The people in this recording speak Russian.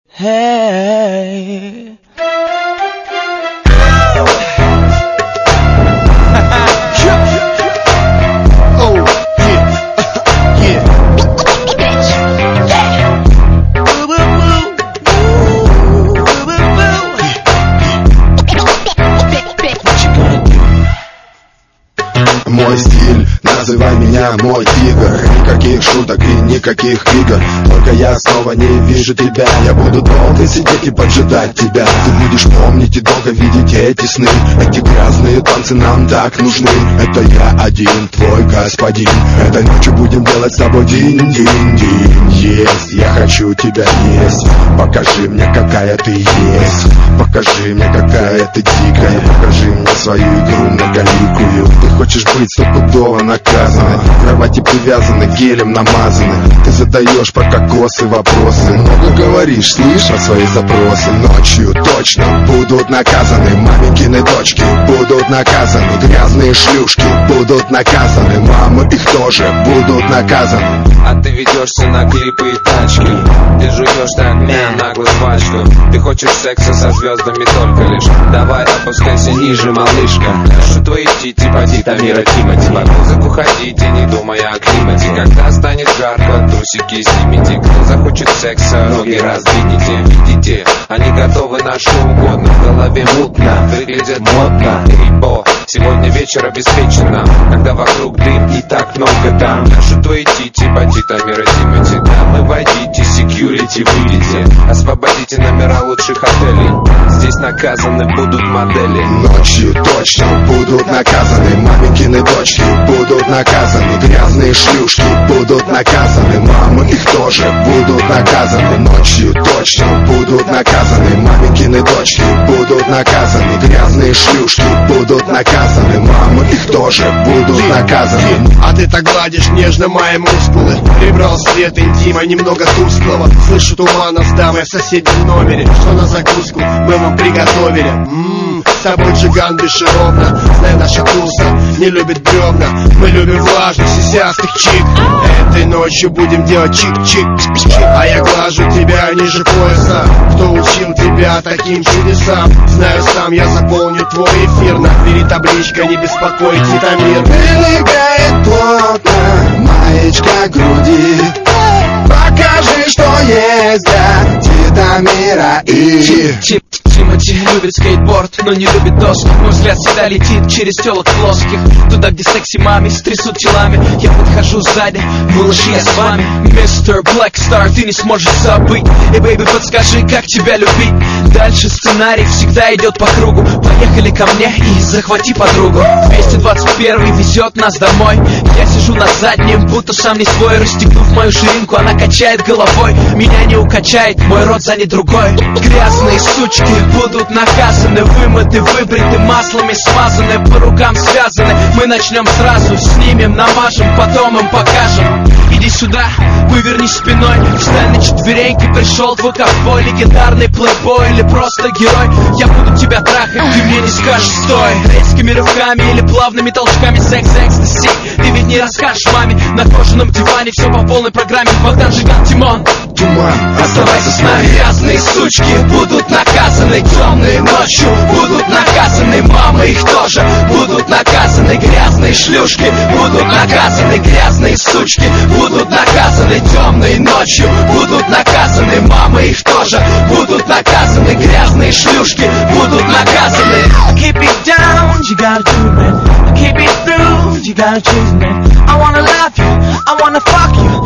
Hey. Мой стиль, называй меня мой тигр. Никаких шуток и никаких игр. Только я снова не вижу тебя. Я буду долго сидеть и поджидать тебя. Ты будешь помнить и долго видеть эти сны. Эти грязные танцы нам так нужны. Это я один, твой господин. Этой ночью будем делать с тобой динь-динь-динь. Есть, я хочу тебя есть. Покажи мне, какая ты есть. Покажи мне, какая ты дикая. Покажи мне свою игру многоликую. Ты хочешь быть стопудово наказаны. В кровати привязаны, гелем намазаны. Ты задаешь про кокосы вопросы. Много говоришь, слышь, про свои запросы. Ночью точно будут наказаны. Маменькины дочки будут наказаны. Грязные шлюшки будут наказаны. Мамы их тоже будут наказаны. А ты ведешься на клипы и тачки. Ты жуешь так нагло жвачку. Ты хочешь секса со звездами только лишь. Давай опускайся ниже, малышка. Что твои тити, поди, Тамира, Тимати. Под музыку ходите, не думая о климате. Когда станет жарко, трусики снимите. Кто захочет секса, ноги раздвинете. Видите, они готовы на что угодно. В голове мутно, выглядят модно. Эй-бо, сегодня вечер обеспечено. Когда вокруг дым и так много там. Что твои тити, поди, Тамира, Тимати. Дамы, войдите, секьюрити, выйдите. Освободите номера лучших отелей. Здесь наказаны будут модели. Ночью точно будут наказаны. Маменькины дочки будут наказаны. Грязные шлюшки будут наказаны. Мамы их тоже будут наказаны. Ночью точно будут наказаны. Маменькины дочки будут наказаны. Грязные шлюшки будут наказаны. Мамы их тоже будут наказаны. А ты так гладишь нежно мои мускулы. Прибрал свет интима, немного тусклого. Слышу туманов с дамой в соседнем номере. Что на закуску мы вам приготовили. С тобой джиган бесшировно. Знай, наша туса не любит бревна. Мы любим влажных, сисястых чик. Этой ночью будем делать чик-чик. А я глажу тебя ниже пояса. Кто учил тебя таким чудесам? Знаю сам, я заполню твой эфир. На двери табличка, не беспокойтесь, Титамир. Прилегает плотно маечка груди. Покажи, что есть для Титамира и... Тимати любит скейтборд, но не любит доску. Мой взгляд всегда летит через телок плоских. Туда, где секси мами стрясут телами. Я подхожу сзади, малыши, я с вами. Мистер Блэкстар, ты не сможешь забыть. И, бэйби, подскажи, как тебя любить. Дальше сценарий всегда идет по кругу. Поехали ко мне и захвати подругу. 221 везет нас домой. Я сижу на заднем, будто сам не свой. Расстегнув мою ширинку, она качает головой. Меня не укачает, мой рот занят другой. Грязные сучки будут наказаны, вымыты, выбриты, маслами смазаны, по рукам связаны. Мы начнем сразу, снимем, намажем, потом им покажем. Иди сюда, выверни спиной. Встань на четвереньки, пришел твой ковбой. Легендарный плейбой или просто герой. Я буду тебя трахать, ты мне не скажешь стой. Резкими рывками или плавными толчками. Секс, экстаси, ты ведь не расскажешь маме. На кожаном диване все по полной программе. Богдан, Жиган, Тимон. Туман, оставайся с нами. Грязные сучки будут наказаны. Темные ночью будут наказаны. Мамы их тоже будут наказаны. Грязные шлюшки будут наказаны. Грязные сучки будут наказаны. Темные ночью будут наказаны. Мамы их тоже будут наказаны. Грязные шлюшки будут наказаны. Keep it down, you gotta do it, man. Keep it through, you gotta choose, man. I wanna love you, I wanna fuck you.